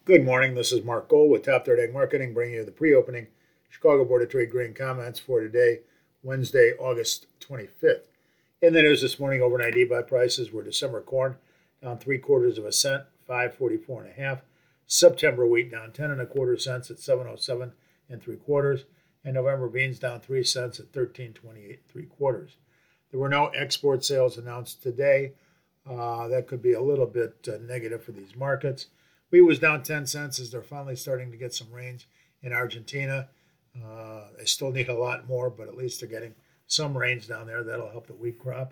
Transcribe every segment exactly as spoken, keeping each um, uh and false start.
Good morning. This is Mark Gold with Top Third Ag Marketing, bringing you the pre-opening Chicago Board of Trade grain comments for today, Wednesday, August twenty-fifth. In the news this morning, overnight e-buy prices were December corn down three quarters of a cent, five forty-four and a half. September wheat down ten and a quarter cents at seven oh seven and three quarters, and November beans down three cents at thirteen twenty-eight and three quarters. There were no export sales announced today. Uh, that could be a little bit uh, negative for these markets. Wheat was down ten cents as they're finally starting to get some rains in Argentina. Uh, they still need a lot more, but at least they're getting some rains down there. That'll help the wheat crop.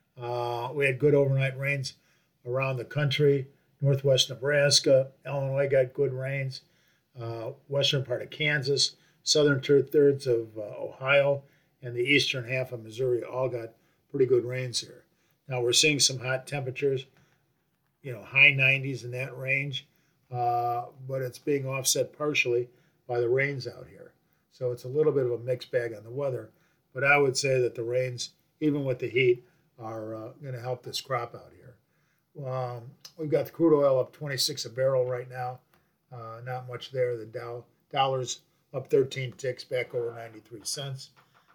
Uh, we had good overnight rains around the country. Northwest Nebraska, Illinois got good rains. Uh, western part of Kansas, southern two-thirds of uh, Ohio, and the eastern half of Missouri all got pretty good rains here. Now we're seeing some hot temperatures, you know, high nineties in that range. Uh, but it's being offset partially by the rains out here. So it's a little bit of a mixed bag on the weather. But I would say that the rains, even with the heat, are uh, going to help this crop out here. Um, we've got the crude oil up twenty-six a barrel right now. Uh, not much there. The Dow dollars up thirteen ticks, back over ninety-three cents.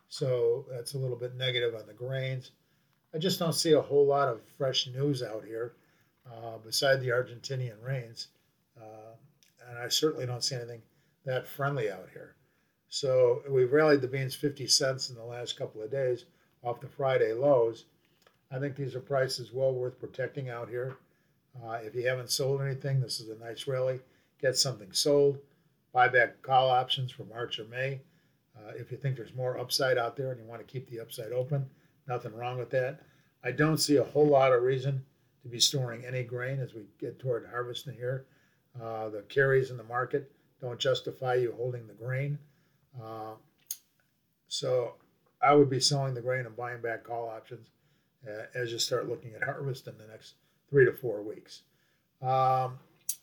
So that's a little bit negative on the grains. I just don't see a whole lot of fresh news out here uh, beside the Argentinian rains. Uh, and I certainly don't see anything that friendly out here. So we've rallied the beans fifty cents in the last couple of days off the Friday lows. I think these are prices well worth protecting out here. Uh, if you haven't sold anything, this is a nice rally. Get something sold. Buy back call options for March or May. Uh, if you think there's more upside out there and you want to keep the upside open, nothing wrong with that. I don't see a whole lot of reason to be storing any grain as we get toward harvesting here. Uh, the carries in the market don't justify you holding the grain. Uh, so I would be selling the grain and buying back call options uh, as you start looking at harvest in the next three to four weeks. Um,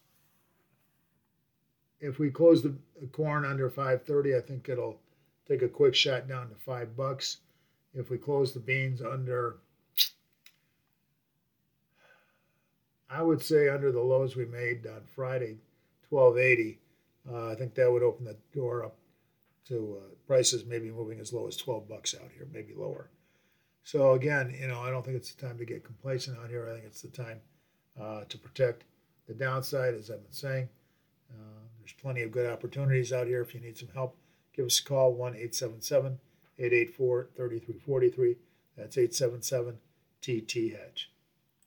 if we close the corn under five thirty, I think it'll take a quick shot down to five bucks. If we close the beans under, I would say under the lows we made on Friday, twelve eighty, uh, I think that would open the door up to uh, prices maybe moving as low as twelve bucks out here, maybe lower. So again, you know, I don't think it's the time to get complacent out here. I think it's the time uh, to protect the downside, as I've been saying. Uh, there's plenty of good opportunities out here. If you need some help, give us a call, one eight seven seven, eight eight four, three three four three. That's eight seven seven T T Hedge.